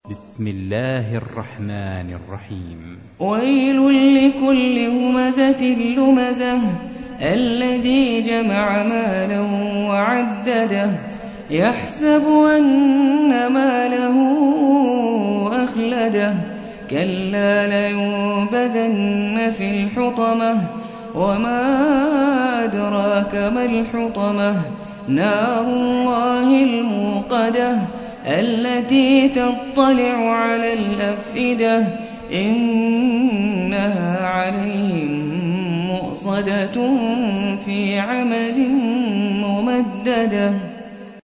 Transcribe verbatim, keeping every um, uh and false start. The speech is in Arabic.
بسم الله الرحمن الرحيم. ويل لكل همزة لمزة الذي جمع مالا وعدده يحسب أن ماله أخلده كلا لينبذن في الحطمة وما أدراك ما الحطمة نار الله الموقدة التي تطلع على الأفئدة إنها عليهم مؤصدة في عمد ممددة.